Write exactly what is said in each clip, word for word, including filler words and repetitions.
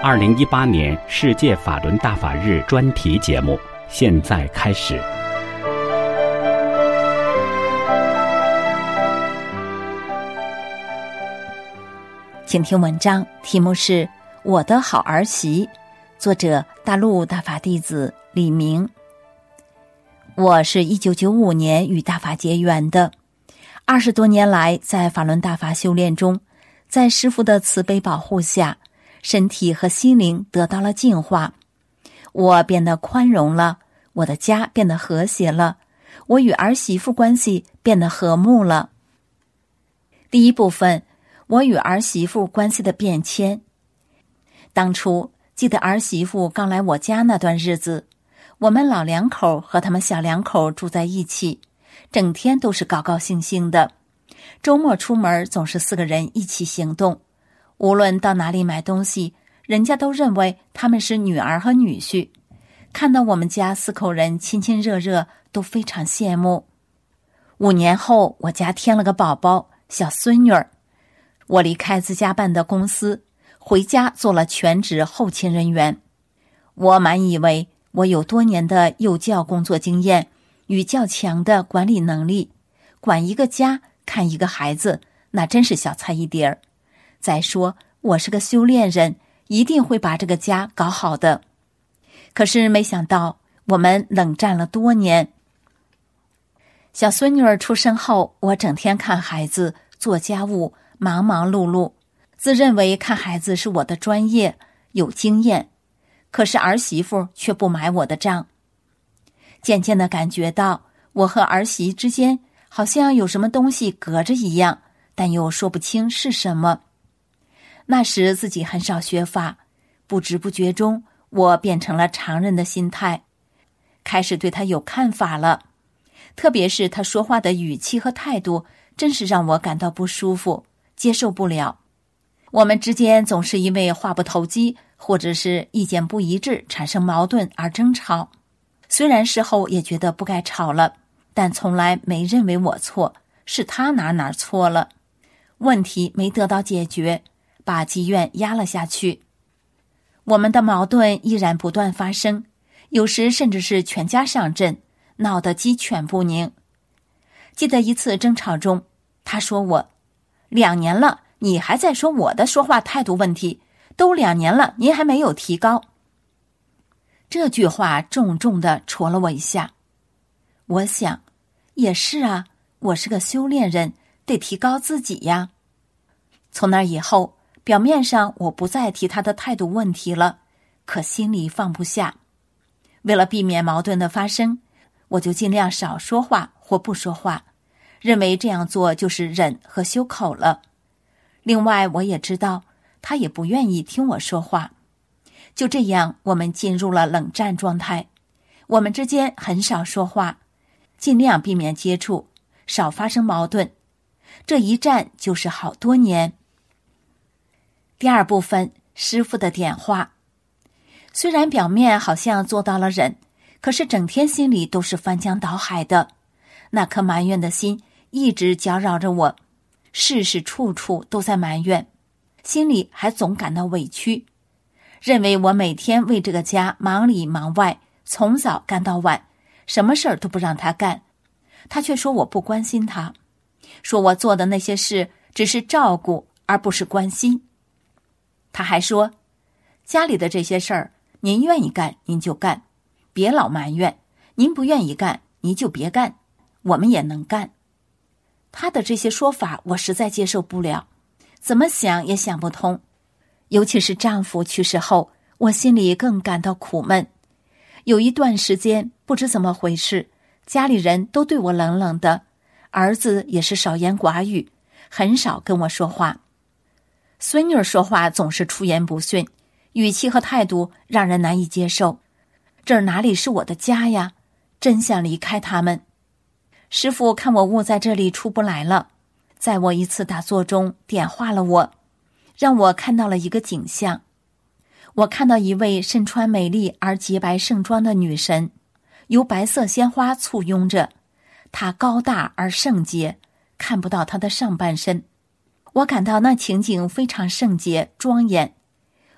二零一八年世界法轮大法日专题节目现在开始。 请听文章，题目是《我的好儿媳》，作者大陆大法弟子李明。我是一九九五年与大法结缘的，二十多年来在法轮大法修炼中，在师父的慈悲保护下，身体和心灵得到了净化，我变得宽容了，我的家变得和谐了，我与儿媳妇关系变得和睦了。第一部分，我与儿媳妇关系的变迁。当初记得儿媳妇刚来我家那段日子，我们老两口和他们小两口住在一起，整天都是高高兴兴的，周末出门总是四个人一起行动，无论到哪里买东西，人家都认为他们是女儿和女婿，看到我们家四口人亲亲热热，都非常羡慕。五年后，我家添了个宝宝，小孙女儿。我离开自家办的公司，回家做了全职后勤人员。我满以为我有多年的幼教工作经验与较强的管理能力，管一个家看一个孩子，那真是小菜一碟儿。再说我是个修炼人，一定会把这个家搞好的。可是没想到我们冷战了多年。小孙女儿出生后，我整天看孩子，做家务，忙忙碌碌，自认为看孩子是我的专业，有经验。可是儿媳妇却不买我的账。渐渐地感觉到我和儿媳之间好像有什么东西隔着一样，但又说不清是什么。那时自己很少学法，不知不觉中我变成了常人的心态，开始对他有看法了。特别是他说话的语气和态度，真是让我感到不舒服，接受不了。我们之间总是因为话不投机，或者是意见不一致产生矛盾而争吵。虽然事后也觉得不该吵了，但从来没认为我错，是他哪哪错了。问题没得到解决，把积怨压了下去。我们的矛盾依然不断发生，有时甚至是全家上阵，闹得鸡犬不宁。记得一次争吵中，他说我，两年了，你还在说我的说话态度问题，都两年了，您还没有提高。这句话重重地戳了我一下。我想，也是啊，我是个修炼人，得提高自己呀。从那以后，表面上我不再提他的态度问题了，可心里放不下。为了避免矛盾的发生，我就尽量少说话或不说话，认为这样做就是忍和修口了。另外我也知道他也不愿意听我说话。就这样，我们进入了冷战状态。我们之间很少说话，尽量避免接触，少发生矛盾。这一战就是好多年。第二部分，师父的点化。虽然表面好像做到了忍，可是整天心里都是翻江倒海的。那颗埋怨的心一直搅扰着我，事事处处都在埋怨，心里还总感到委屈，认为我每天为这个家忙里忙外，从早干到晚，什么事儿都不让他干。他却说我不关心他，说我做的那些事只是照顾而不是关心。他还说，家里的这些事儿您愿意干您就干，别老埋怨，您不愿意干您就别干，我们也能干。他的这些说法我实在接受不了，怎么想也想不通。尤其是丈夫去世后，我心里更感到苦闷。有一段时间不知怎么回事，家里人都对我冷冷的，儿子也是少言寡语，很少跟我说话。孙女儿说话总是出言不逊，语气和态度让人难以接受。这儿哪里是我的家呀？真想离开他们。师父看我误在这里出不来了，在我一次打坐中点化了我，让我看到了一个景象。我看到一位身穿美丽而洁白盛装的女神，由白色鲜花簇拥着，她高大而圣洁，看不到她的上半身。我感到那情景非常圣洁庄严，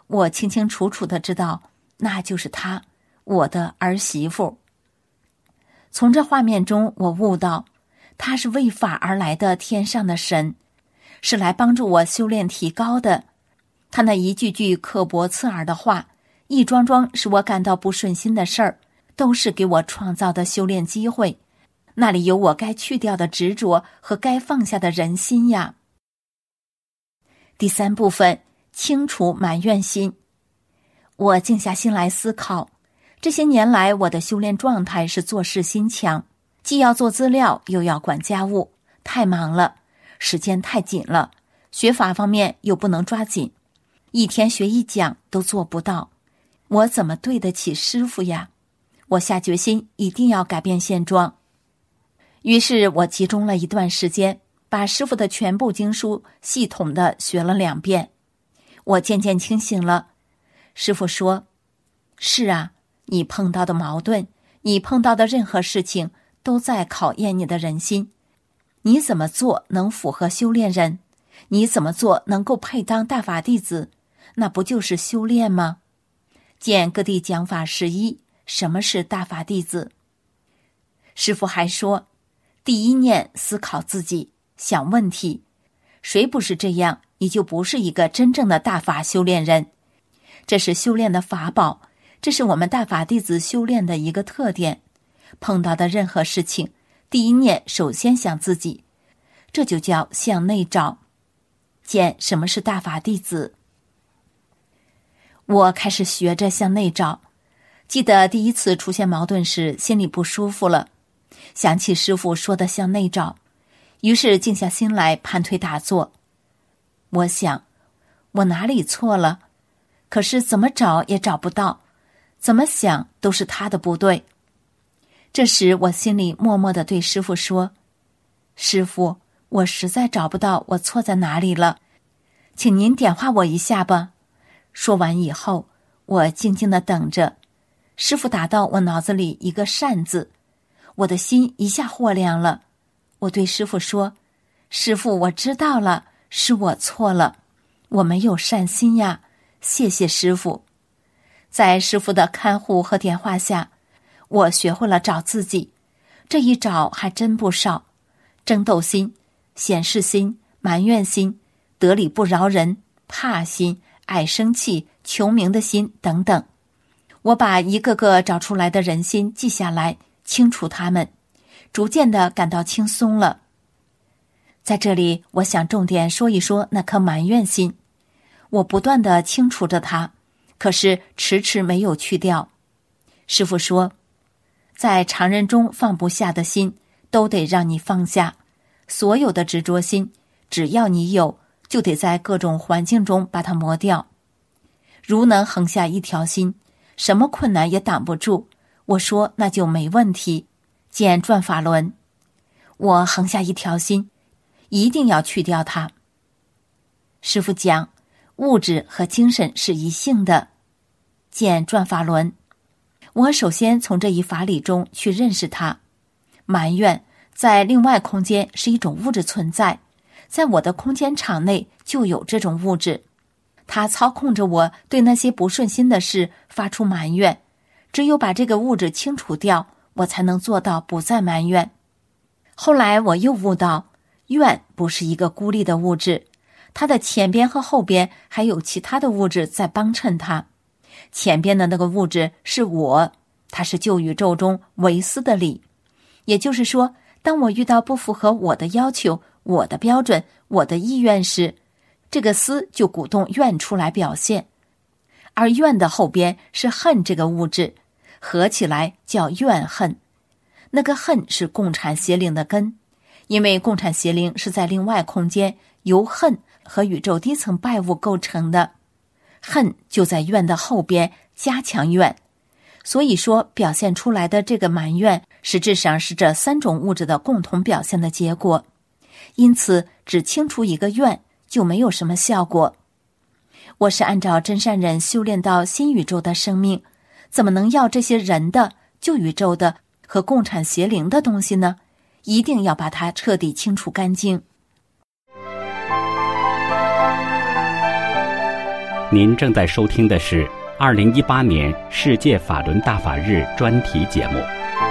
我清清楚楚地知道，那就是她，我的儿媳妇。从这画面中，我悟到，她是为法而来的天上的神，是来帮助我修炼提高的。她那一句句刻薄刺耳的话，一桩桩使我感到不顺心的事儿，都是给我创造的修炼机会。那里有我该去掉的执着和该放下的人心呀。第三部分，清除埋怨心。我静下心来思考，这些年来我的修炼状态是做事心强，既要做资料又要管家务，太忙了，时间太紧了，学法方面又不能抓紧，一天学一讲都做不到，我怎么对得起师父呀？我下决心一定要改变现状。于是我集中了一段时间，把师父的全部经书系统地学了两遍。我渐渐清醒了。师父说，是啊，你碰到的矛盾，你碰到的任何事情都在考验你的人心。你怎么做能符合修炼人？你怎么做能够配当大法弟子？那不就是修炼吗？见各地讲法十一，什么是大法弟子？师父还说，第一念思考自己，想问题，谁不是这样，你就不是一个真正的大法修炼人。这是修炼的法宝，这是我们大法弟子修炼的一个特点。碰到的任何事情，第一念首先想自己，这就叫向内找。见什么是大法弟子？我开始学着向内找。记得第一次出现矛盾时，心里不舒服了，想起师父说的向内找，于是静下心来盘腿打坐。我想，我哪里错了？可是怎么找也找不到，怎么想都是他的不对。这时我心里默默地对师父说，师父，我实在找不到我错在哪里了，请您点化我一下吧。说完以后，我静静地等着。师父打到我脑子里一个善字，我的心一下豁亮了。我对师父说，师父，我知道了，是我错了，我没有善心呀，谢谢师父。在师父的看护和点化下，我学会了找自己，这一找还真不少，争斗心、显示心、埋怨心、得理不饶人、怕心、爱生气、求名的心等等。我把一个个找出来的人心记下来，清除它们，逐渐地感到轻松了。在这里，我想重点说一说那颗埋怨心。我不断地清除着它，可是迟迟没有去掉。师父说，在常人中放不下的心，都得让你放下。所有的执着心，只要你有，就得在各种环境中把它磨掉。如能横下一条心，什么困难也挡不住，我说那就没问题。见转法轮，我横下一条心，一定要去掉它。师父讲，物质和精神是一性的。见转法轮，我首先从这一法理中去认识它。埋怨在另外空间是一种物质存在，在我的空间场内就有这种物质，它操控着我对那些不顺心的事发出埋怨。只有把这个物质清除掉，我才能做到不再埋怨。后来我又悟到，怨不是一个孤立的物质，它的前边和后边还有其他的物质在帮衬它。前边的那个物质是我，它是旧宇宙中唯私的理。也就是说，当我遇到不符合我的要求、我的标准、我的意愿时，这个私就鼓动怨出来表现。而怨的后边是恨这个物质，合起来叫怨恨。那个恨是共产邪灵的根，因为共产邪灵是在另外空间由恨和宇宙低层拜物构成的，恨就在怨的后边加强怨。所以说表现出来的这个埋怨实质上是这三种物质的共同表现的结果，因此只清除一个怨就没有什么效果。我是按照真善人修炼到新宇宙的生命，怎么能要这些人的、旧宇宙的和共产邪灵的东西呢？一定要把它彻底清除干净。 您正在收听的是二零一八年世界法轮大法日专题节目。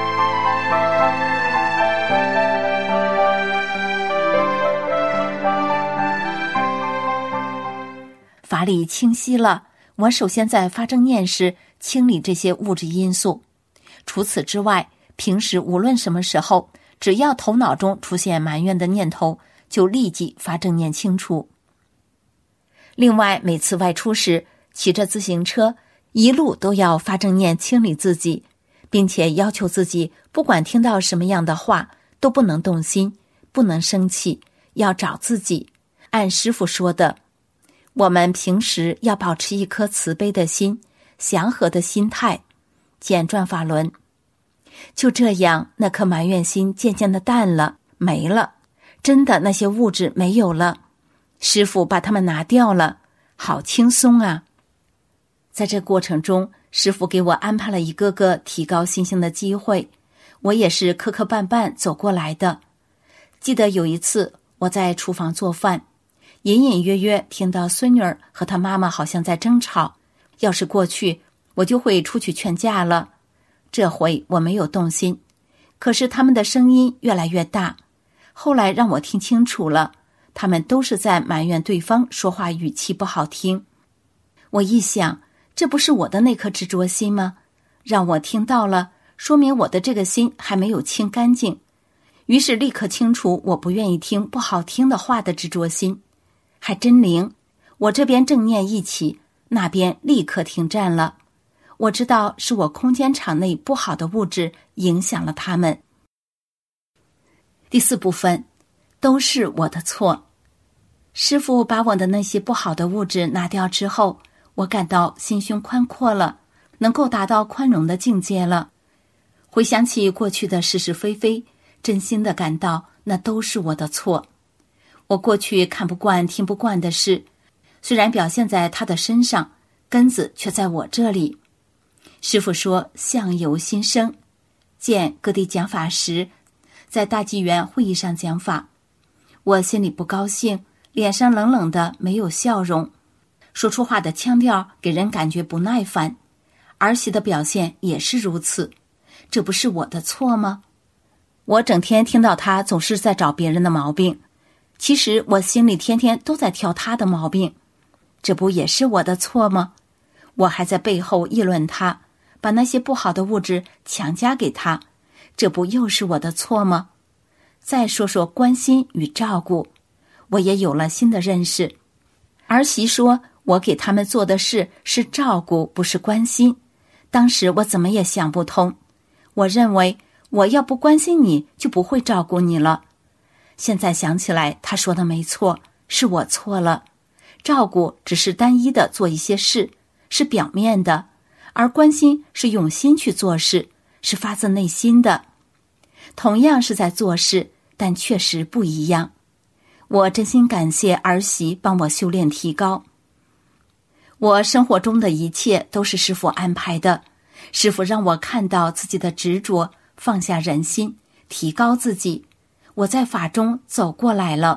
法理清晰了，我首先在发正念时清理这些物质因素。除此之外，平时无论什么时候，只要头脑中出现埋怨的念头，就立即发正念清除。另外，每次外出时，骑着自行车，一路都要发正念清理自己，并且要求自己不管听到什么样的话，都不能动心，不能生气，要找自己。按师父说的，我们平时要保持一颗慈悲的心，祥和的心态，简转法轮。就这样，那颗埋怨心渐渐的淡了，没了，真的那些物质没有了，师父把它们拿掉了，好轻松啊。在这过程中，师父给我安排了一个个提高心性的机会，我也是磕磕绊绊走过来的。记得有一次我在厨房做饭，隐隐约约听到孙女儿和她妈妈好像在争吵，要是过去，我就会出去劝架了。这回我没有动心，可是他们的声音越来越大，后来让我听清楚了，他们都是在埋怨对方说话语气不好听。我一想，这不是我的那颗执着心吗？让我听到了，说明我的这个心还没有清干净。于是立刻清除我不愿意听不好听的话的执着心。还真灵，我这边正念一起，那边立刻停战了。我知道是我空间场内不好的物质影响了他们。第四部分，都是我的错。师父把我的那些不好的物质拿掉之后，我感到心胸宽阔了，能够达到宽容的境界了。回想起过去的是是非非，真心的感到那都是我的错。我过去看不惯听不惯的事，虽然表现在他的身上，根子却在我这里。师父说相由心生，见各地讲法时，在大纪元会议上讲法，我心里不高兴，脸上冷冷的没有笑容，说出话的腔调给人感觉不耐烦，儿媳的表现也是如此，这不是我的错吗？我整天听到他总是在找别人的毛病，其实我心里天天都在挑他的毛病，这不也是我的错吗？我还在背后议论他，把那些不好的物质强加给他，这不又是我的错吗？再说说关心与照顾，我也有了新的认识。儿媳说我给他们做的事是照顾，不是关心。当时我怎么也想不通，我认为我要不关心你，就不会照顾你了。现在想起来，他说的没错，是我错了。照顾只是单一的做一些事，是表面的，而关心是用心去做事，是发自内心的。同样是在做事，但确实不一样。我真心感谢儿媳帮我修炼提高。我生活中的一切都是师父安排的，师父让我看到自己的执着，放下人心，提高自己。我在法中走过来了。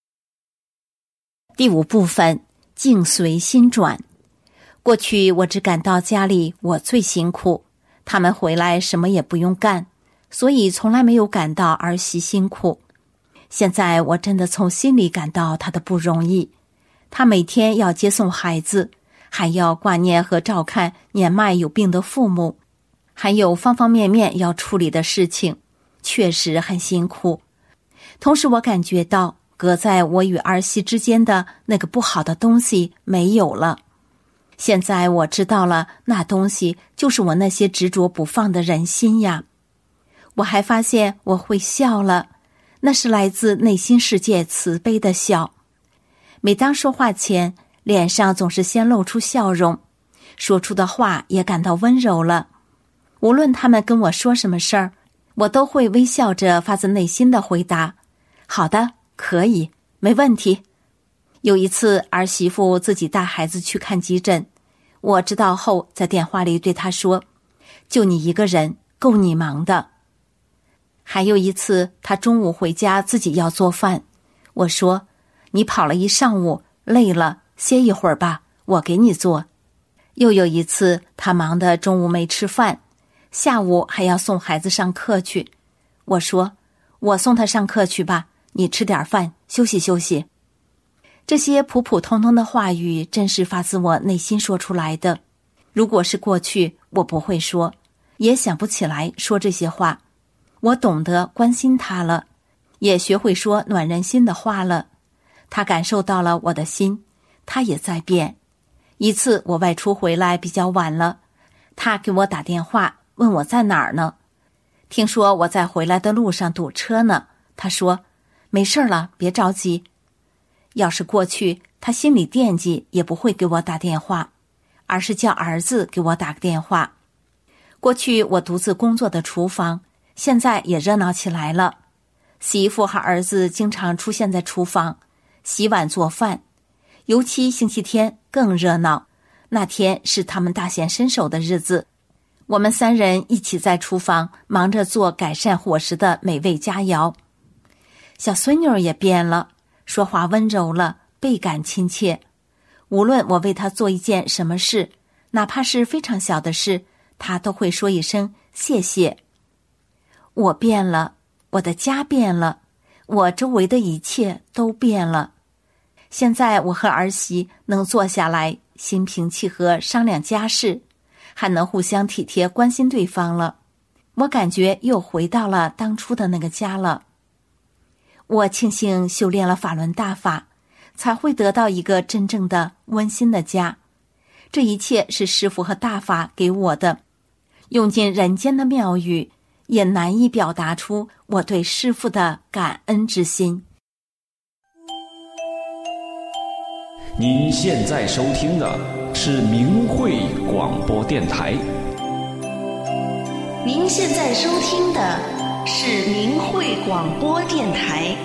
第五部分，境随心转。过去我只感到家里我最辛苦，他们回来什么也不用干，所以从来没有感到儿媳辛苦。现在我真的从心里感到她的不容易，她每天要接送孩子，还要挂念和照看年迈有病的父母，还有方方面面要处理的事情，确实很辛苦。同时我感觉到隔在我与儿媳之间的那个不好的东西没有了。现在我知道了，那东西就是我那些执着不放的人心呀。我还发现我会笑了，那是来自内心世界慈悲的笑。每当说话前，脸上总是先露出笑容，说出的话也感到温柔了。无论他们跟我说什么事儿，我都会微笑着发自内心的回答，好的，可以，没问题。有一次儿媳妇自己带孩子去看急诊，我知道后在电话里对她说，就你一个人够你忙的。还有一次她中午回家自己要做饭，我说你跑了一上午累了，歇一会儿吧， 我给你做。又有一次，他忙得中午没吃饭，下午还要送孩子上课去。我说，我送他上课去吧，你吃点饭，休息休息。这些普普通通的话语真是发自我内心说出来的。如果是过去，我不会说，也想不起来说这些话。我懂得关心他了，也学会说暖人心的话了。他感受到了我的心，他也在变。一次我外出回来比较晚了，他给我打电话问我在哪儿呢。听说我在回来的路上堵车呢，他说没事了，别着急。要是过去，他心里惦记也不会给我打电话，而是叫儿子给我打个电话。过去我独自工作的厨房，现在也热闹起来了。媳妇和儿子经常出现在厨房，洗碗做饭，尤其星期天更热闹。那天是他们大显身手的日子，我们三人一起在厨房忙着做改善伙食的美味佳肴。小孙女也变了，说话温柔了，倍感亲切。无论我为她做一件什么事，哪怕是非常小的事，她都会说一声谢谢。我变了，我的家变了，我周围的一切都变了。现在我和儿媳能坐下来心平气和商量家事，还能互相体贴关心对方了。我感觉又回到了当初的那个家了。我庆幸修炼了法轮大法，才会得到一个真正的温馨的家。这一切是师父和大法给我的，用尽人间的妙语，也难以表达出我对师父的感恩之心。 您现在收听的是明慧广播电台。 您现在收听的是明慧广播电台。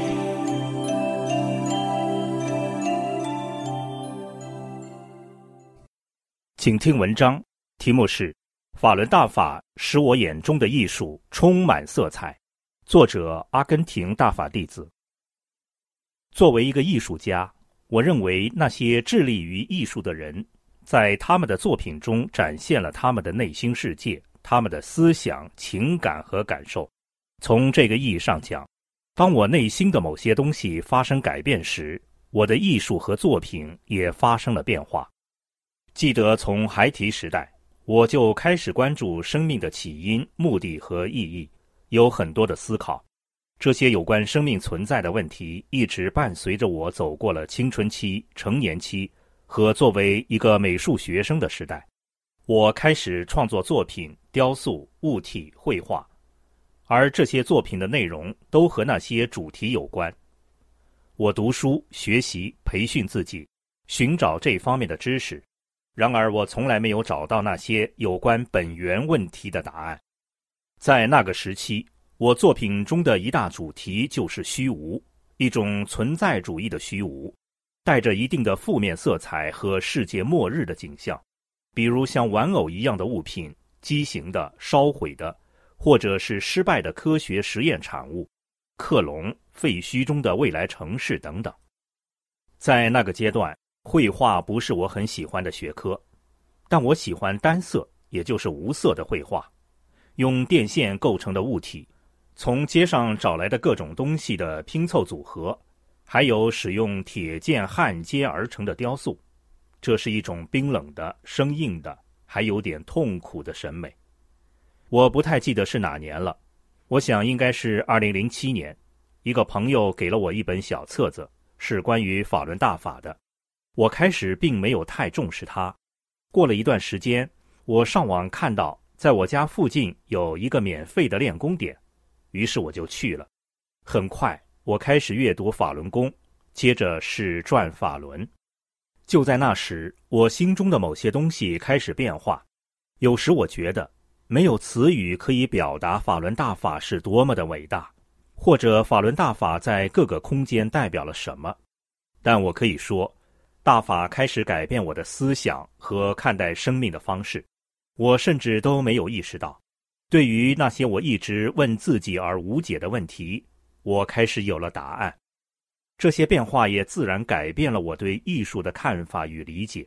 请听文章，题目是《法轮大法使我眼中的艺术充满色彩》，作者阿根廷大法弟子。作为一个艺术家，我认为那些致力于艺术的人，在他们的作品中展现了他们的内心世界，他们的思想、情感和感受。从这个意义上讲，当我内心的某些东西发生改变时，我的艺术和作品也发生了变化。记得从孩提时代，我就开始关注生命的起因、目的和意义，有很多的思考。这些有关生命存在的问题一直伴随着我走过了青春期、成年期和作为一个美术学生的时代。我开始创作作品、雕塑、物体、绘画，而这些作品的内容都和那些主题有关。我读书、学习、培训自己，寻找这方面的知识。然而我从来没有找到那些有关本源问题的答案。在那个时期，我作品中的一大主题就是虚无，一种存在主义的虚无，带着一定的负面色彩和世界末日的景象，比如像玩偶一样的物品、畸形的、烧毁的，或者是失败的科学实验产物、克隆、废墟中的未来城市等等。在那个阶段，绘画不是我很喜欢的学科，但我喜欢单色，也就是无色的绘画，用电线构成的物体，从街上找来的各种东西的拼凑组合，还有使用铁件焊接而成的雕塑。这是一种冰冷的、生硬的，还有点痛苦的审美。我不太记得是哪年了，我想应该是二零零七年，一个朋友给了我一本小册子，是关于法轮大法的。我开始并没有太重视它。过了一段时间，我上网看到在我家附近有一个免费的练功点，于是我就去了。很快我开始阅读法轮功，接着是转法轮。就在那时，我心中的某些东西开始变化。有时我觉得没有词语可以表达法轮大法是多么的伟大，或者法轮大法在各个空间代表了什么。但我可以说，大法开始改变我的思想和看待生命的方式。我甚至都没有意识到，对于那些我一直问自己而无解的问题，我开始有了答案。这些变化也自然改变了我对艺术的看法与理解。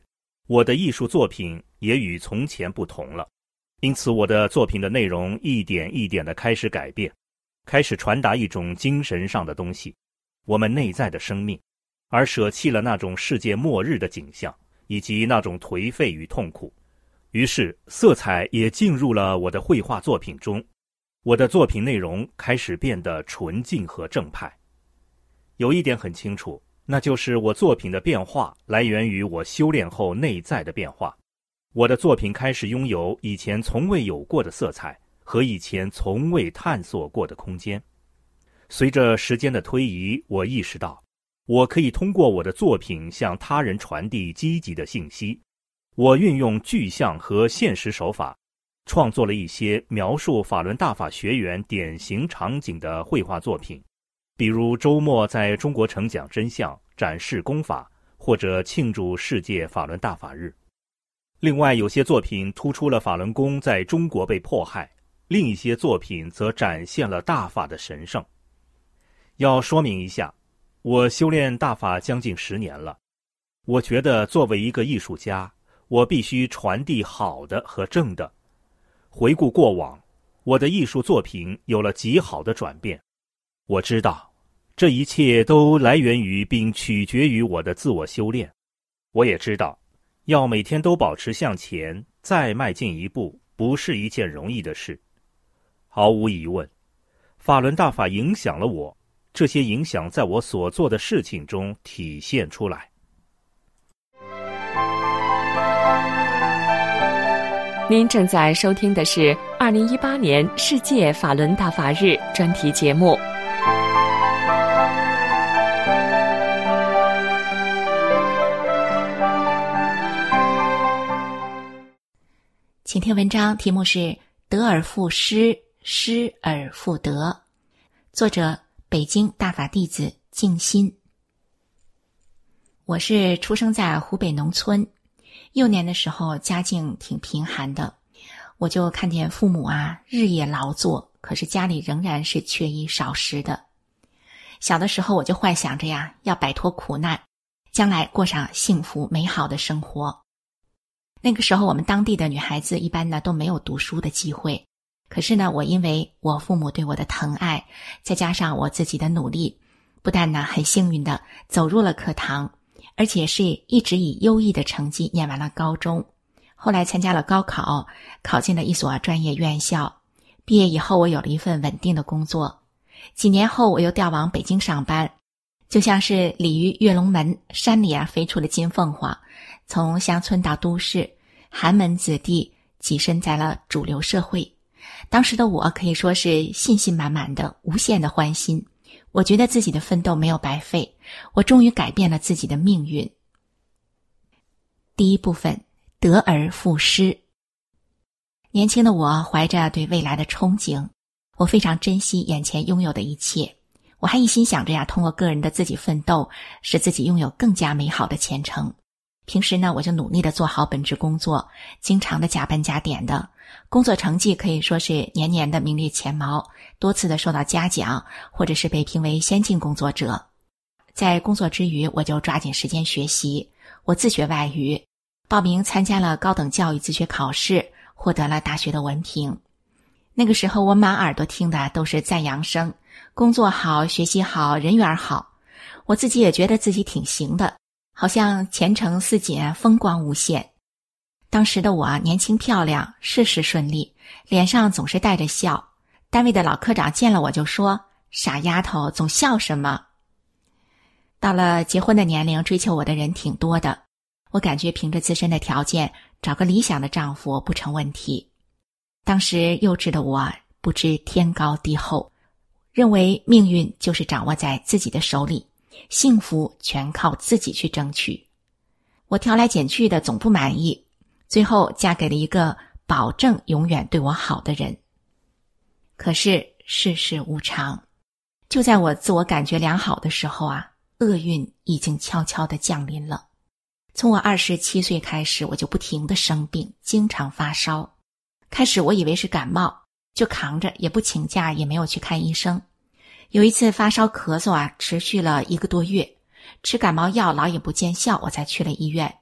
我的艺术作品也与从前不同了，因此我的作品的内容一点一点地开始改变，开始传达一种精神上的东西，我们内在的生命，而舍弃了那种世界末日的景象，以及那种颓废与痛苦。于是色彩也进入了我的绘画作品中，我的作品内容开始变得纯净和正派。有一点很清楚，那就是我作品的变化来源于我修炼后内在的变化。我的作品开始拥有以前从未有过的色彩和以前从未探索过的空间。随着时间的推移，我意识到我可以通过我的作品向他人传递积极的信息。我运用具象和现实手法，创作了一些描述法轮大法学员典型场景的绘画作品，比如周末在中国城讲真相、展示功法，或者庆祝世界法轮大法日。另外，有些作品突出了法轮功在中国被迫害，另一些作品则展现了大法的神圣。要说明一下，我修炼大法将近十年了，我觉得作为一个艺术家，我必须传递好的和正的。回顾过往，我的艺术作品有了极好的转变。我知道，这一切都来源于并取决于我的自我修炼。我也知道，要每天都保持向前，再迈进一步，不是一件容易的事。毫无疑问，法轮大法影响了我，这些影响在我所做的事情中体现出来。 您正在收听的是二零一八年世界法轮大法日专题节目。 请听文章，题目是得而复失，失而复得，作者北京大法弟子静心。我是出生在湖北农村，幼年的时候家境挺贫寒的，我就看见父母啊日夜劳作，可是家里仍然是缺衣少食的。小的时候我就幻想着呀，要摆脱苦难，将来过上幸福美好的生活。那个时候我们当地的女孩子一般呢都没有读书的机会，可是呢我因为我父母对我的疼爱，再加上我自己的努力，不但呢很幸运的走入了课堂，而且是一直以优异的成绩念完了高中，后来参加了高考，考进了一所专业院校。毕业以后我有了一份稳定的工作，几年后我又调往北京上班，就像是鲤鱼跃龙门，山里啊飞出了金凤凰，从乡村到都市，寒门子弟跻身在了主流社会。当时的我可以说是信心满满的，无限的欢欣。我觉得自己的奋斗没有白费，我终于改变了自己的命运。第一部分，得而复失。年轻的我怀着对未来的憧憬，我非常珍惜眼前拥有的一切。我还一心想着呀，通过个人的自己奋斗，使自己拥有更加美好的前程。平时呢，我就努力的做好本职工作，经常的加班加点的，工作成绩可以说是年年的名列前茅，多次的受到嘉奖，或者是被评为先进工作者。在工作之余，我就抓紧时间学习，我自学外语，报名参加了高等教育自学考试，获得了大学的文凭。那个时候我满耳朵听的都是赞扬声，工作好，学习好，人缘好。我自己也觉得自己挺行的，好像前程似锦，风光无限。当时的我年轻漂亮，事事顺利，脸上总是带着笑。单位的老科长见了我就说，傻丫头总笑什么。到了结婚的年龄，追求我的人挺多的，我感觉凭着自身的条件，找个理想的丈夫不成问题。当时幼稚的我不知天高地厚，认为命运就是掌握在自己的手里，幸福全靠自己去争取。我挑来拣去的总不满意，最后嫁给了一个保证永远对我好的人。可是世事无常，就在我自我感觉良好的时候啊，厄运已经悄悄地降临了。从我二十七岁开始，我就不停地生病，经常发烧。开始我以为是感冒，就扛着，也不请假，也没有去看医生。有一次发烧咳嗽啊，持续了一个多月，吃感冒药老也不见效，我才去了医院。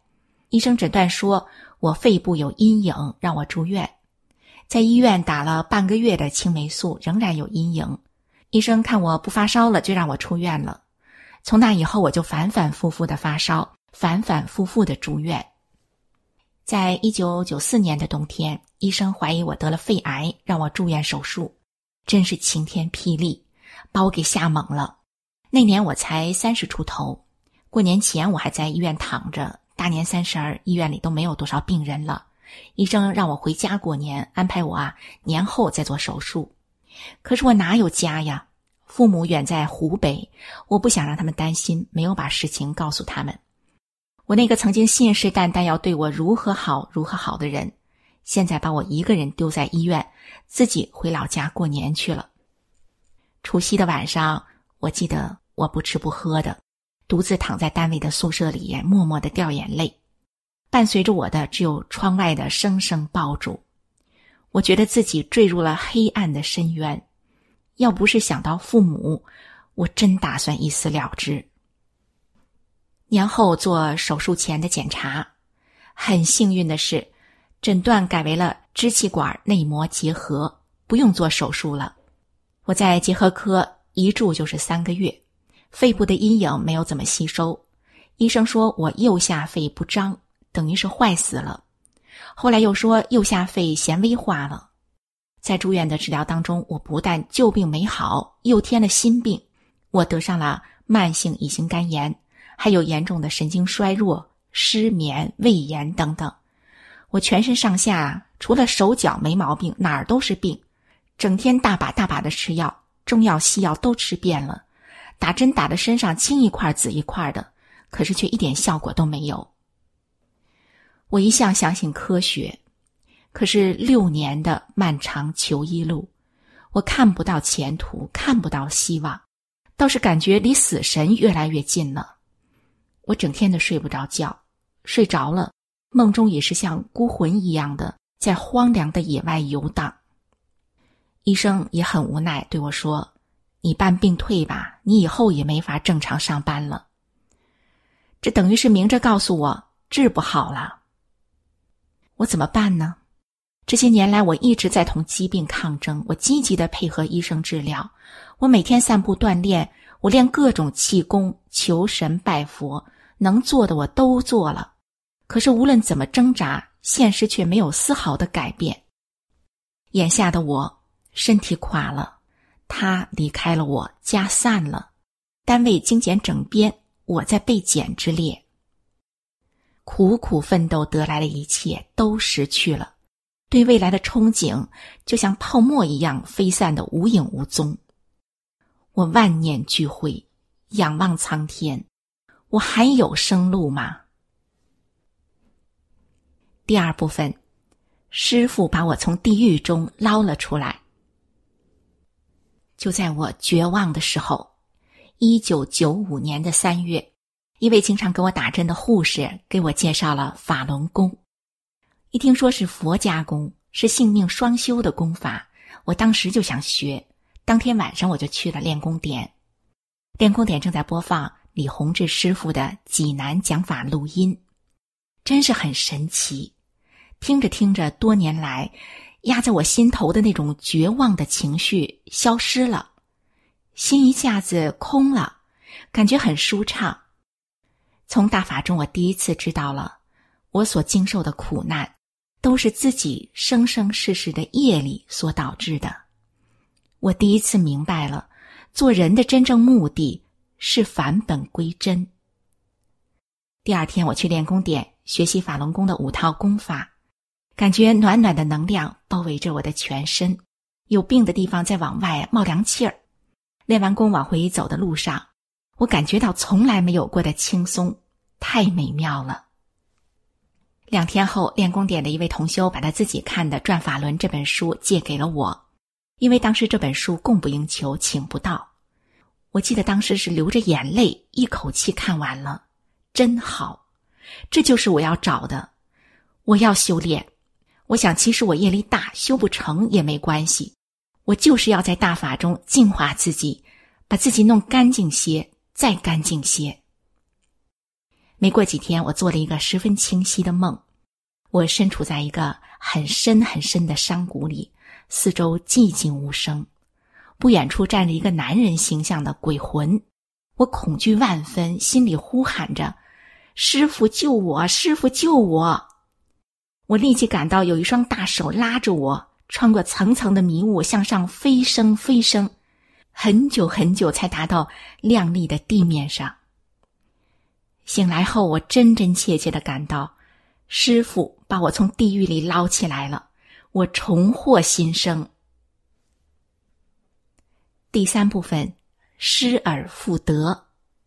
医生诊断说我肺部有阴影，让我住院。在医院打了半个月的青霉素，仍然有阴影。医生看我不发烧了，就让我出院了。从那以后，我就反反复复的发烧，反反复复的住院。在一九九四年的冬天，医生怀疑我得了肺癌，让我住院手术。真是晴天霹雳，把我给吓懵了。那年我才三十出头，过年前我还在医院躺着，大年三十儿医院里都没有多少病人了。医生让我回家过年，安排我啊年后再做手术。可是我哪有家呀？父母远在湖北，我不想让他们担心，没有把事情告诉他们。我那个曾经信誓旦旦要对我如何好如何好的人，现在把我一个人丢在医院，自己回老家过年去了。除夕的晚上，我记得我不吃不喝的，独自躺在单位的宿舍里，默默地掉眼泪。伴随着我的只有窗外的声声爆竹。我觉得自己坠入了黑暗的深渊，要不是想到父母，我真打算一死了之。年后做手术前的检查，很幸运的是，诊断改为了支气管内膜结核，不用做手术了。我在结核科一住就是三个月，肺部的阴影没有怎么吸收。医生说我右下肺不张，等于是坏死了。后来又说右下肺纤维化了。在住院的治疗当中，我不但旧病没好，又添了新病。我得上了慢性乙型肝炎，还有严重的神经衰弱、失眠、胃炎等等。我全身上下除了手脚没毛病，哪儿都是病，整天大把大把的吃药，中药西药都吃遍了，打针打的身上青一块紫一块的，可是却一点效果都没有。我一向相信科学，可是六年的漫长求医路，我看不到前途，看不到希望，倒是感觉离死神越来越近了。我整天的睡不着觉，睡着了，梦中也是像孤魂一样的在荒凉的野外游荡。医生也很无奈对我说，你办病退吧，你以后也没法正常上班了。这等于是明着告诉我治不好了。我怎么办呢？这些年来我一直在同疾病抗争，我积极地配合医生治疗，我每天散步锻炼，我练各种气功，求神拜佛，能做的我都做了。可是无论怎么挣扎，现实却没有丝毫的改变。眼下的我身体垮了，他离开了我，家散了，单位精简整编，我在被减之列。苦苦奋斗得来的一切都失去了，对未来的憧憬就像泡沫一样飞散的无影无踪。我万念俱灰，仰望苍天，我还有生路吗？第二部分，师父把我从地狱中捞了出来。就在我绝望的时候，一九九五年的三月，一位经常给我打针的护士给我介绍了法轮功。一听说是佛家功，是性命双修的功法，我当时就想学。当天晚上我就去了练功点。练功点正在播放李洪志师傅的济南讲法录音，真是很神奇。听着听着，多年来压在我心头的那种绝望的情绪消失了，心一下子空了，感觉很舒畅。从大法中我第一次知道了，我所经受的苦难都是自己生生世世的业力所导致的。我第一次明白了，做人的真正目的是返本归真。第二天我去练功点学习法轮功的五套功法，感觉暖暖的能量包围着我的全身，有病的地方在往外冒凉气儿。练完功往回走的路上，我感觉到从来没有过的轻松，太美妙了。两天后，练功点的一位同修把他自己看的《转法轮》这本书借给了我，因为当时这本书供不应求，请不到。我记得当时是流着眼泪一口气看完了，真好，这就是我要找的。我要修炼，我想其实我业力大，修不成也没关系，我就是要在大法中净化自己，把自己弄干净些，再干净些。 没过几天，我做了一个十分清晰的梦，我身处在一个很深很深的山谷里，四周寂静无声，不远处站着一个男人形象的鬼魂。我恐惧万分，心里呼喊着，师父救我，师父救我。我立即感到有一双大手拉着我，穿过层层的迷雾，向上飞升飞升，很久很久才达到亮丽的地面上。醒来后，我真真切切地感到，师父把我从地狱里捞起来了，我重获新生。第三部分，失而复得。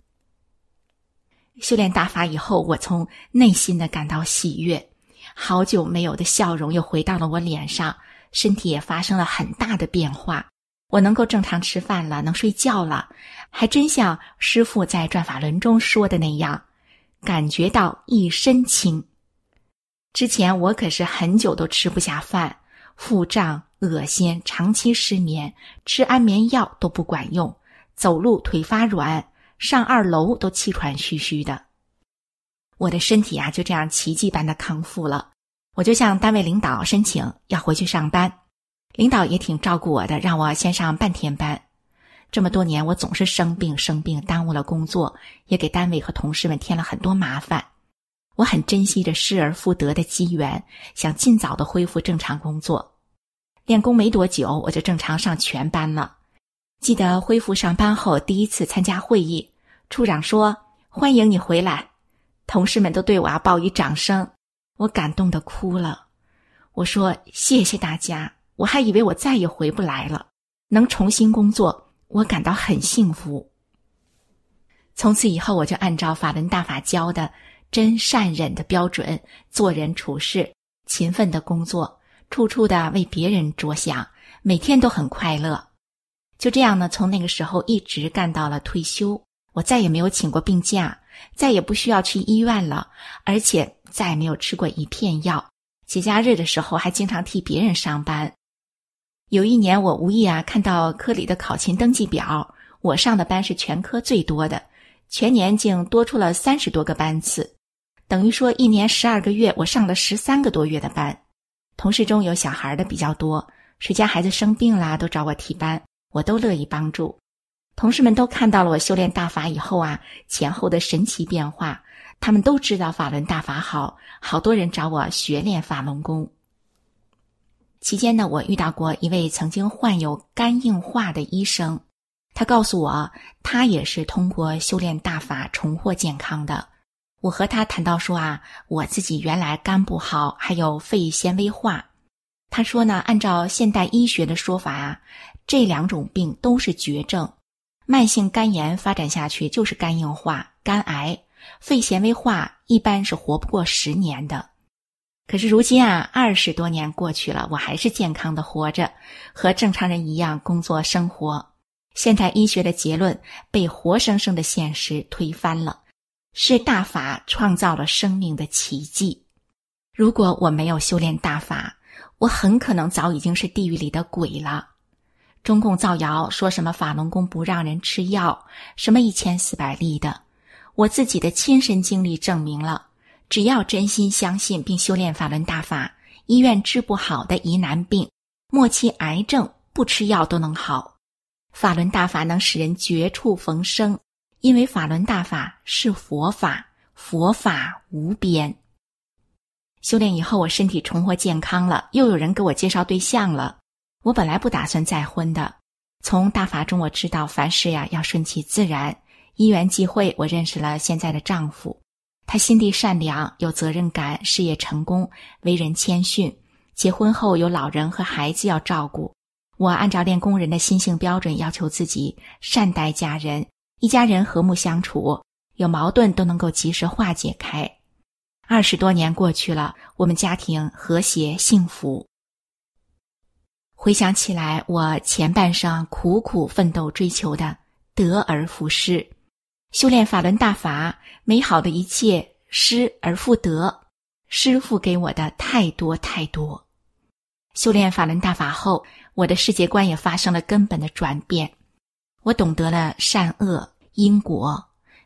修炼大法以后，我从内心的感到喜悦，好久没有的笑容又回到了我脸上，身体也发生了很大的变化。我能够正常吃饭了，能睡觉了，还真像师父在转法轮中说的那样，感觉到一身轻。之前我可是很久都吃不下饭，腹胀、恶心，长期失眠，吃安眠药都不管用，走路腿发软，上二楼都气喘吁吁的。我的身体啊就这样奇迹般的康复了。我就向单位领导申请要回去上班，领导也挺照顾我的，让我先上半天班。这么多年我总是生病生病，耽误了工作，也给单位和同事们添了很多麻烦。我很珍惜着失而复得的机缘，想尽早的恢复正常工作。练功没多久，我就正常上全班了。记得恢复上班后第一次参加会议，处长说欢迎你回来，同事们都对我啊报以掌声，我感动得哭了。我说谢谢大家，我还以为我再也回不来了，能重新工作，我感到很幸福。从此以后，我就按照法轮大法教的真善忍的标准做人处事，勤奋的工作，处处的为别人着想，每天都很快乐。就这样呢，从那个时候一直干到了退休，我再也没有请过病假，再也不需要去医院了，而且再也没有吃过一片药。节假日的时候还经常替别人上班。有一年我无意啊看到科里的考勤登记表，我上的班是全科最多的，全年竟多出了三十多个班次，等于说一年十二个月我上了十三个多月的班。同事中有小孩的比较多，谁家孩子生病啦都找我替班，我都乐意帮助。同事们都看到了我修炼大法以后啊前后的神奇变化，他们都知道法轮大法好，好多人找我学练法轮功。期间呢，我遇到过一位曾经患有肝硬化的医生，他告诉我他也是通过修炼大法重获健康的。我和他谈到说啊，我自己原来肝不好，还有肺纤维化。他说呢，按照现代医学的说法啊，这两种病都是绝症，慢性肝炎发展下去就是肝硬化、肝癌，肺纤维化一般是活不过十年的。可是如今啊，二十多年过去了，我还是健康的活着，和正常人一样工作生活。现代医学的结论被活生生的现实推翻了，是大法创造了生命的奇迹。如果我没有修炼大法，我很可能早已经是地狱里的鬼了。中共造谣说什么法轮功不让人吃药，什么一千四百例的，我自己的亲身经历证明了，只要真心相信并修炼法轮大法，医院治不好的疑难病、末期癌症，不吃药都能好。法轮大法能使人绝处逢生，因为法轮大法是佛法，佛法无边。修炼以后，我身体重获健康了，又有人给我介绍对象了。我本来不打算再婚的，从大法中我知道凡事呀要顺其自然。因缘际会，我认识了现在的丈夫，他心地善良，有责任感，事业成功，为人谦逊。结婚后有老人和孩子要照顾，我按照练功人的心性标准要求自己善待家人，一家人和睦相处，有矛盾都能够及时化解开。二十多年过去了，我们家庭和谐幸福。回想起来，我前半生苦苦奋斗追求的得而复失，修炼法轮大法，美好的一切失而复得，师父给我的太多太多。修炼法轮大法后，我的世界观也发生了根本的转变。我懂得了善恶因果，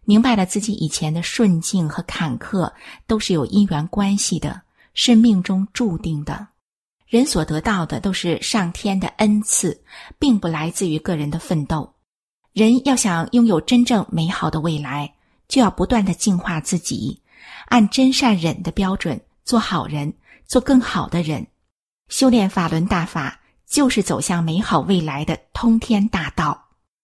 明白了自己以前的顺境和坎坷都是有因缘关系的，是命中注定的。人所得到的都是上天的恩赐，并不来自于个人的奋斗。人要想拥有真正美好的未来，就要不断地净化自己，按真善忍的标准做好人，做更好的人。修炼法轮大法就是走向美好未来的通天大道。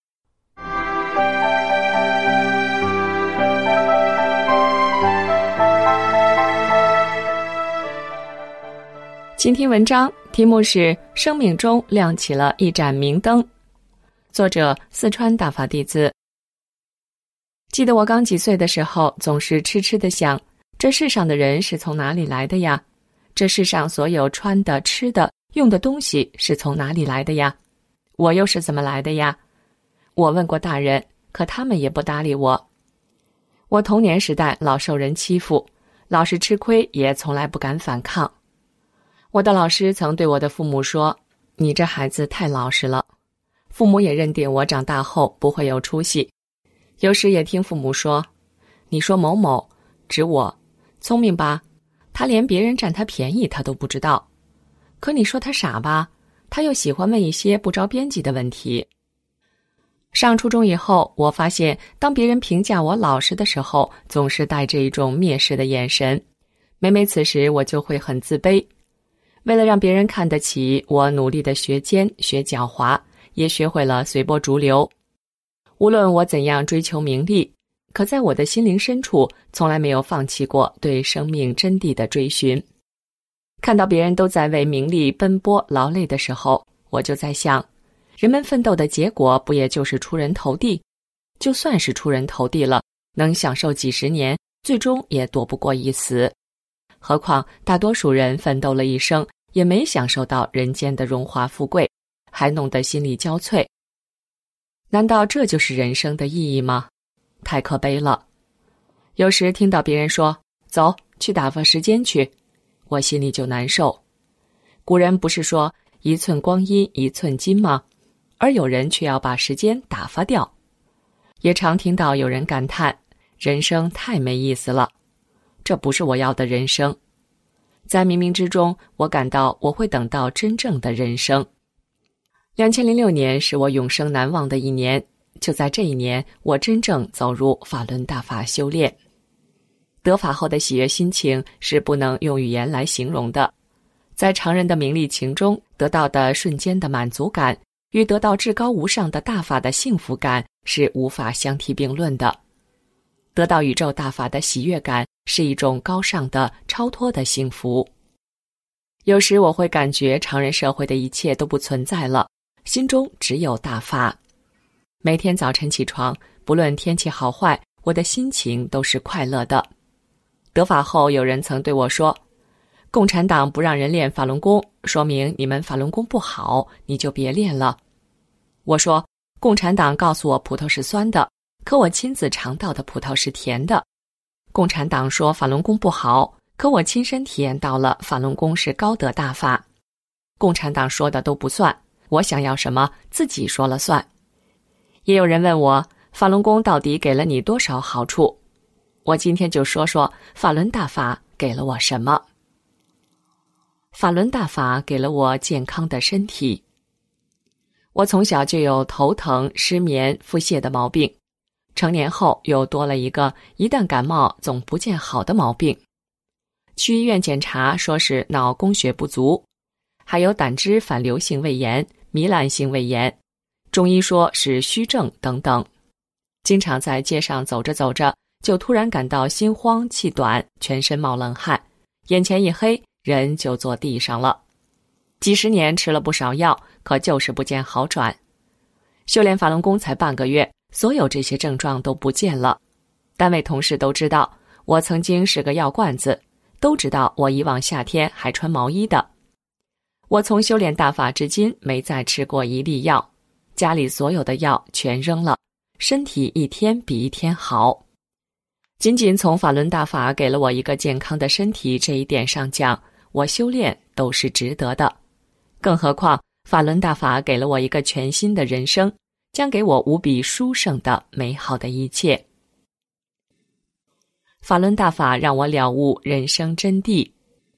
请听文章，题目是《生命中亮起了一盏明灯》，作者四川大法弟子。记得我刚几岁的时候，总是痴痴地想，这世上的人是从哪里来的呀？这世上所有穿的、吃的、用的东西是从哪里来的呀？我又是怎么来的呀？我问过大人，可他们也不搭理我。我童年时代老受人欺负，老是吃亏，也从来不敢反抗。我的老师曾对我的父母说，你这孩子太老实了。父母也认定我长大后不会有出息。有时也听父母说，你说某某，指我，聪明吧？他连别人占他便宜他都不知道。可你说他傻吧？他又喜欢问一些不着边际的问题。上初中以后，我发现当别人评价我老实的时候，总是带着一种蔑视的眼神。每每此时，我就会很自卑。为了让别人看得起我，努力的学奸学狡猾，也学会了随波逐流。无论我怎样追求名利，可在我的心灵深处从来没有放弃过对生命真谛的追寻。看到别人都在为名利奔波劳累的时候，我就在想，人们奋斗的结果不也就是出人头地？就算是出人头地了，能享受几十年，最终也躲不过一死。何况大多数人奋斗了一生，也没享受到人间的荣华富贵，还弄得心力交瘁。难道这就是人生的意义吗？太可悲了。有时听到别人说，走，去打发时间去，我心里就难受。古人不是说一寸光阴一寸金吗？而有人却要把时间打发掉。也常听到有人感叹，人生太没意思了。这不是我要的人生。在冥冥之中，我感到我会等到真正的人生。二零零六年是我永生难忘的一年，就在这一年，我真正走入法轮大法修炼。得法后的喜悦心情是不能用语言来形容的。在常人的名利情中得到的瞬间的满足感，与得到至高无上的大法的幸福感是无法相提并论的。得到宇宙大法的喜悦感是一种高尚的超脱的幸福。有时我会感觉常人社会的一切都不存在了，心中只有大法。每天早晨起床，不论天气好坏，我的心情都是快乐的。得法后，有人曾对我说，共产党不让人练法轮功，说明你们法轮功不好，你就别练了。我说，共产党告诉我葡萄是酸的，可我亲自尝到的葡萄是甜的。共产党说法轮功不好，可我亲身体验到了法轮功是高德大法。共产党说的都不算，我想要什么自己说了算。也有人问我，法轮功到底给了你多少好处？我今天就说说法轮大法给了我什么。法轮大法给了我健康的身体。我从小就有头疼、失眠、腹泻的毛病，成年后又多了一个一旦感冒总不见好的毛病。去医院检查说是脑供血不足，还有胆汁反流性胃炎、糜烂性胃炎，中医说是虚症等等。经常在街上走着走着，就突然感到心慌气短，全身冒冷汗，眼前一黑，人就坐地上了。几十年吃了不少药，可就是不见好转。修炼法轮功才半个月，所有这些症状都不见了。单位同事都知道我曾经是个药罐子，都知道我以往夏天还穿毛衣的。我从修炼大法至今没再吃过一粒药，家里所有的药全扔了，身体一天比一天好。仅仅从法轮大法给了我一个健康的身体这一点上讲，我修炼都是值得的。更何况法轮大法给了我一个全新的人生，将给我无比殊胜的美好的一切。 法轮大法让我了悟人生真谛。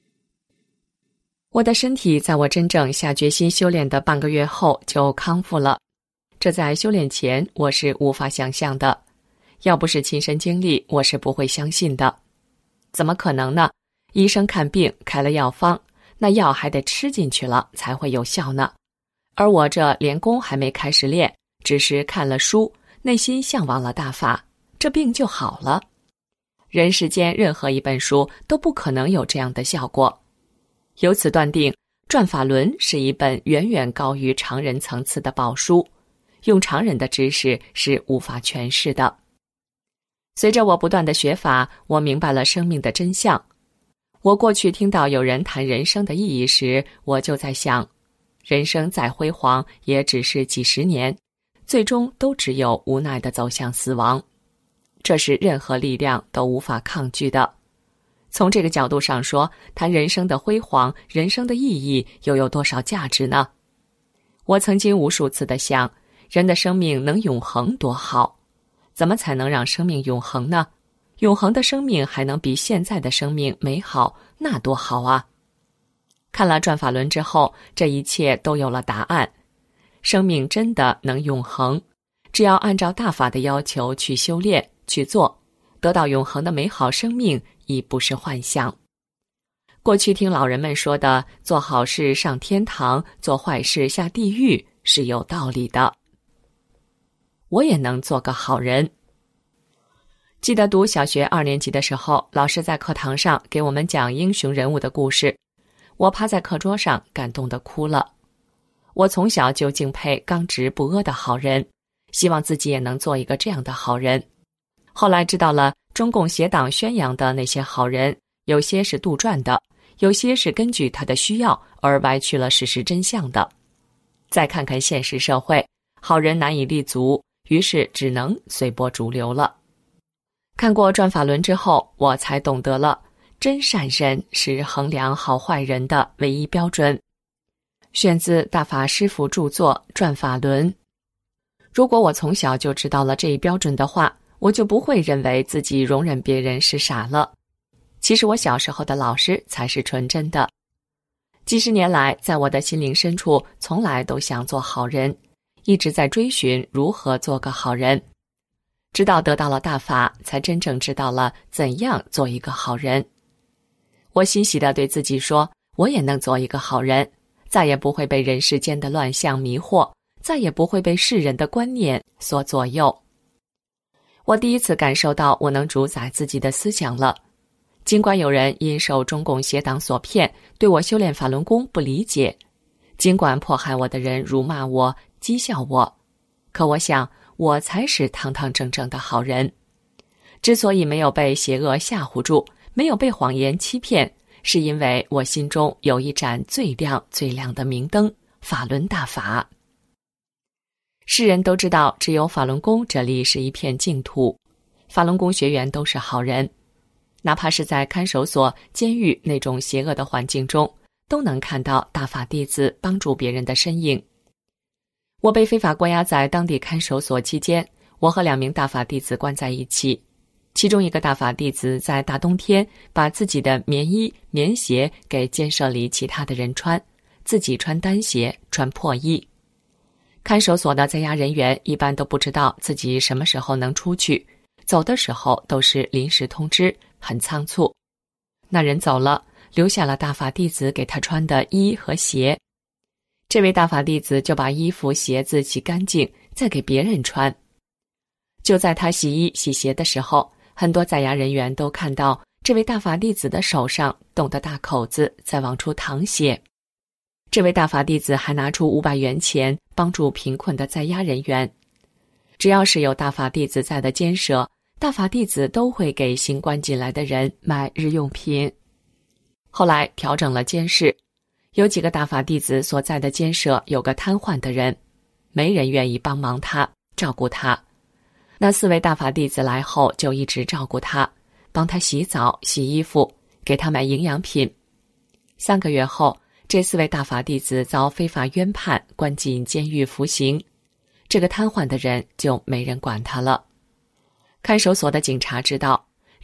我的身体在我真正下决心修炼的半个月后就康复了，这在修炼前我是无法想象的，要不是亲身经历，我是不会相信的。怎么可能呢？医生看病开了药方，那药还得吃进去了才会有效呢。而我这连功还没开始练，只是看了书，内心向往了大法，这病就好了。人世间任何一本书都不可能有这样的效果。由此断定，《转法轮》是一本远远高于常人层次的宝书，用常人的知识是无法诠释的。随着我不断的学法，我明白了生命的真相。我过去听到有人谈人生的意义时，我就在想，人生再辉煌也只是几十年，最终都只有无奈地走向死亡，这是任何力量都无法抗拒的。从这个角度上说，谈人生的辉煌，人生的意义又有多少价值呢？我曾经无数次地想，人的生命能永恒多好，怎么才能让生命永恒呢？永恒的生命还能比现在的生命美好，那多好啊！看了转法轮之后，这一切都有了答案。生命真的能永恒，只要按照大法的要求去修炼去做，得到永恒的美好生命已不是幻想。过去听老人们说的做好事上天堂，做坏事下地狱是有道理的，我也能做个好人。记得读小学二年级的时候，老师在课堂上给我们讲英雄人物的故事，我趴在课桌上感动地哭了。我从小就敬佩刚直不阿的好人，希望自己也能做一个这样的好人。后来知道了中共邪党宣扬的那些好人，有些是杜撰的，有些是根据他的需要而歪曲了事实真相的。再看看现实社会，好人难以立足，于是只能随波逐流了。看过转法轮之后，我才懂得了真善人是衡量好坏人的唯一标准。选自大法师父著作《转法轮》。如果我从小就知道了这一标准的话，我就不会认为自己容忍别人是傻了。其实我小时候的老师才是纯真的。几十年来，在我的心灵深处从来都想做好人，一直在追寻如何做个好人。直到得到了大法，才真正知道了怎样做一个好人。我欣喜地对自己说，我也能做一个好人，再也不会被人世间的乱象迷惑，再也不会被世人的观念所左右。我第一次感受到我能主宰自己的思想了。尽管有人因受中共邪党所骗，对我修炼法轮功不理解，尽管迫害我的人辱骂我、讥笑我，可我想我才是堂堂正正的好人。之所以没有被邪恶吓唬住，没有被谎言欺骗，是因为我心中有一盏最亮最亮的明灯——法轮大法。世人都知道，只有法轮功这里是一片净土，法轮功学员都是好人，哪怕是在看守所、监狱那种邪恶的环境中，都能看到大法弟子帮助别人的身影。我被非法关押在当地看守所期间，我和两名大法弟子关在一起，其中一个大法弟子在大冬天把自己的棉衣、棉鞋给监舍里其他的人穿，自己穿单鞋、穿破衣。看守所的在押人员一般都不知道自己什么时候能出去，走的时候都是临时通知，很仓促。那人走了，留下了大法弟子给他穿的衣和鞋。这位大法弟子就把衣服、鞋子洗干净，再给别人穿。就在他洗衣洗鞋的时候，很多在押人员都看到这位大法弟子的手上冻得大口子在往出淌血。这位大法弟子还拿出五百元钱帮助贫困的在押人员。只要是有大法弟子在的监舍，大法弟子都会给新关进来的人买日用品。后来调整了监视，有几个大法弟子所在的监舍有个瘫痪的人，没人愿意帮忙他，照顾他。那四位大法弟子来后就一直照顾他，帮他洗澡、洗衣服，给他买营养品。三个月后，这四位大法弟子遭非法冤判，关进监狱服刑。这个瘫痪的人就没人管他了。看守所的警察知道，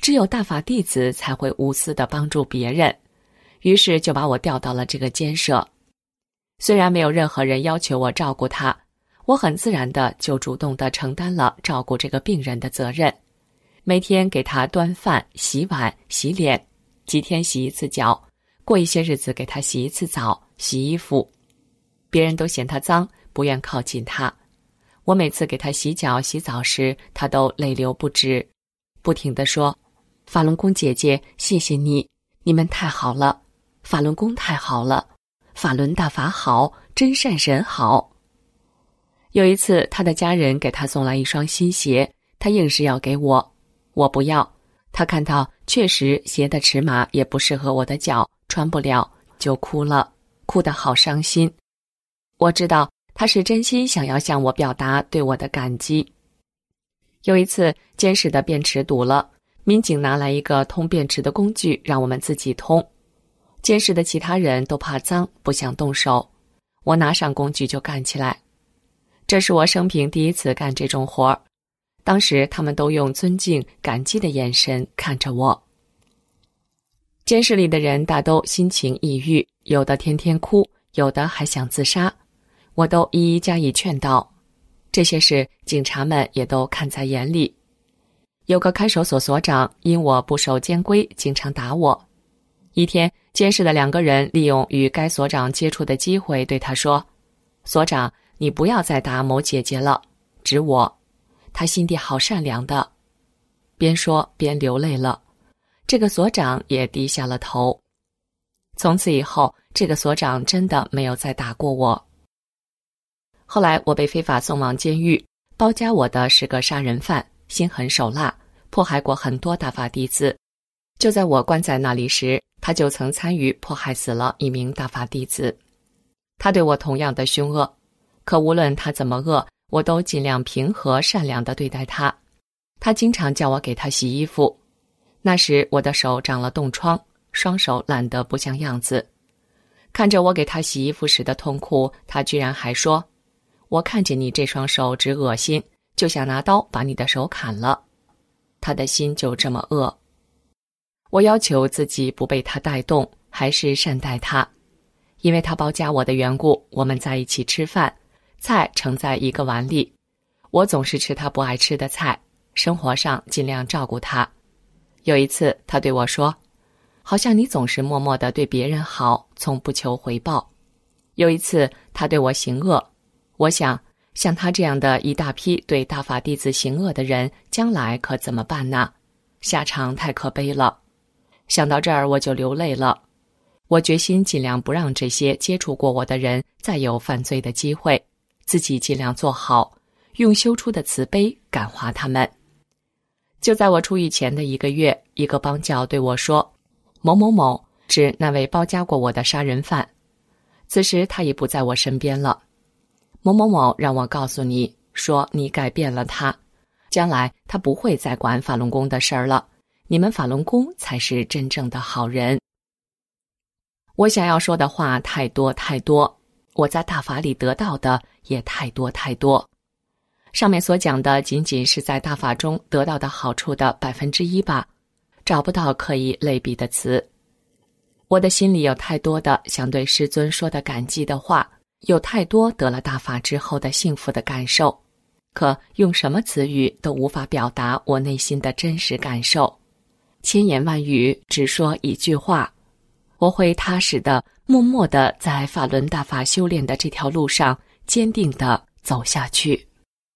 只有大法弟子才会无私地帮助别人，于是就把我调到了这个监舍。虽然没有任何人要求我照顾他，我很自然地就主动地承担了照顾这个病人的责任，每天给他端饭、洗碗、洗脸，几天洗一次脚，过一些日子给他洗一次澡、洗衣服。别人都嫌他脏，不愿靠近他。我每次给他洗脚、洗澡时，他都泪流不止，不停地说：法轮功姐姐，谢谢你，你们太好了，法轮功太好了，法轮大法好，真善神好。有一次，他的家人给他送来一双新鞋，他硬是要给我，我不要。他看到确实鞋的尺码也不适合我的脚，穿不了，就哭了，哭得好伤心。我知道他是真心想要向我表达对我的感激。有一次，监室的便池堵了，民警拿来一个通便池的工具，让我们自己通。监室的其他人都怕脏，不想动手，我拿上工具就干起来。这是我生平第一次干这种活儿，当时他们都用尊敬、感激的眼神看着我。监室里的人大都心情抑郁，有的天天哭，有的还想自杀，我都一一加以劝导。这些事警察们也都看在眼里。有个看守所所长因我不守监规，经常打我。一天，监室的两个人利用与该所长接触的机会对他说：所长，你不要再打某姐姐了，指我，她心地好善良的。边说边流泪了，这个所长也低下了头。从此以后，这个所长真的没有再打过我。后来我被非法送往监狱，包夹我的是个杀人犯，心狠手辣，迫害过很多大法弟子。就在我关在那里时，他就曾参与迫害死了一名大法弟子。他对我同样的凶恶，可无论他怎么恶，我都尽量平和善良地对待他。他经常叫我给他洗衣服，那时我的手长了冻疮，双手懒得不像样子。看着我给他洗衣服时的痛苦，他居然还说：我看见你这双手只恶心，就想拿刀把你的手砍了。他的心就这么恶。我要求自己不被他带动，还是善待他。因为他包夹我的缘故，我们在一起吃饭，菜盛在一个碗里，我总是吃他不爱吃的菜，生活上尽量照顾他。有一次他对我说：好像你总是默默地对别人好，从不求回报。有一次他对我行恶，我想像他这样的一大批对大法弟子行恶的人，将来可怎么办呢？下场太可悲了。想到这儿我就流泪了。我决心尽量不让这些接触过我的人再有犯罪的机会，自己尽量做好，用修出的慈悲感化他们。就在我出狱前的一个月，一个帮教对我说：某某某，指那位包夹过我的杀人犯。此时他已不在我身边了。某某某让我告诉你，说你改变了他，将来他不会再管法轮功的事儿了，你们法轮功才是真正的好人。我想要说的话太多太多，我在大法里得到的也太多太多。上面所讲的仅仅是在大法中得到的好处的百分之一吧，找不到可以类比的词。我的心里有太多的想对师尊说的感激的话，有太多得了大法之后的幸福的感受，可用什么词语都无法表达我内心的真实感受。千言万语只说一句话，我会踏实的、默默的在法轮大法修炼的这条路上坚定的走下去。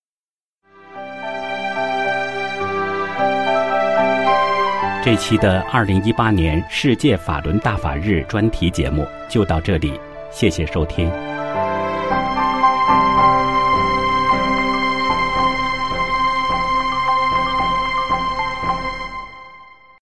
这期的二零一八年世界法轮大法日专题节目就到这里，谢谢收听。